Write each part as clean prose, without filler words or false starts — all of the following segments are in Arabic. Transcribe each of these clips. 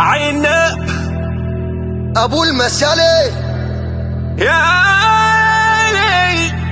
عنب ابو المسالي يا علي.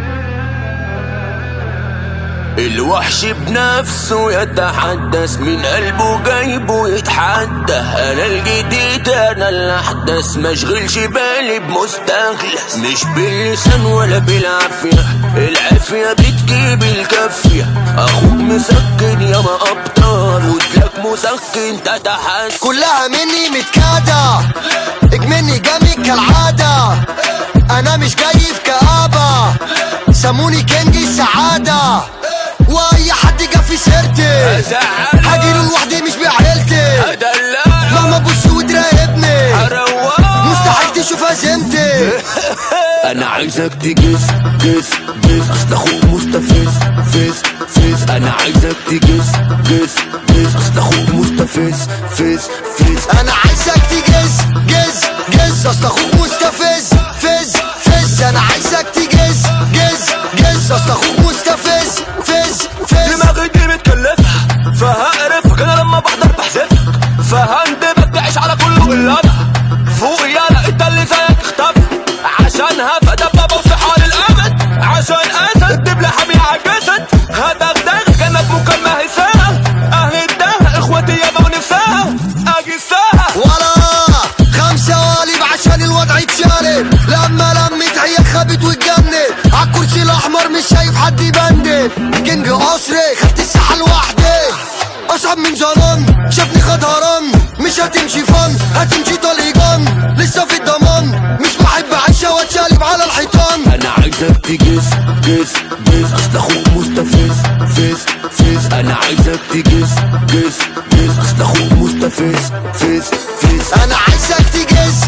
الوحش بنفسه يتحدث، من قلبه جايبه يتحدى. انا الجديد انا الاحدث، مشغلش بالي بمستخلص. مش باللسان ولا بالعافية، العافية بتجيب الكافية. اخوك مسكن يا ما ابطال، ودلك مسكن تتحدى. كلها مني متكادة، اجمني جامي كالعادة. انا مش جاي في كآبة، سموني كينج السعادة. واي حد جا في سيرتي هجيله لوحدي مش بعيلتي. مهما بص وتراقبني مستحيل تشوف هزيمتي. انا عايزك تجس جس جس، اصل اخوك مستفز فز فز. انا عايزك تجس جس جس، اصل اخوك مستفز فز فز. انا عايزك تجس جس جس، اصل اخوك مستفز فز فز. انا عايزك تجس جس جس، اصل اخوك مستفز فز فز. دماغي دي متكلفة فهقرفك، انا لما بحضر بحذفك فهندبك تعيش على كل قلادة. فوق يالا انت اللي زيك اختفى، عشان هفا دبابة وصحة للأبد. عشان أسد دبلة حامية عالجسد، هدغدغ كانك مكالمة هيساها. أهل الدهر إخواتي يابا ونفسها أجي الساعة. ولا 5 قوالب عشان الوضع يتشالب. لما لمت هي خابت واتجنن عالكرسي الأحمر، مش شايف حد يبندل. كينج قصري خدت الساحة لوحدي، أصعب من ظلام شافني خد هرم. مش هتمشي فن هتمشي طليقان، لسه في الضمان. مش بحب عيشة واتشالب على الحيطان. أنا عايزك تجس جس جس، أصل أخوك مستفز فز فز. أنا عايزك تجس جس جس، أصل أخوك مستفز فز فز. أنا عايزك تجس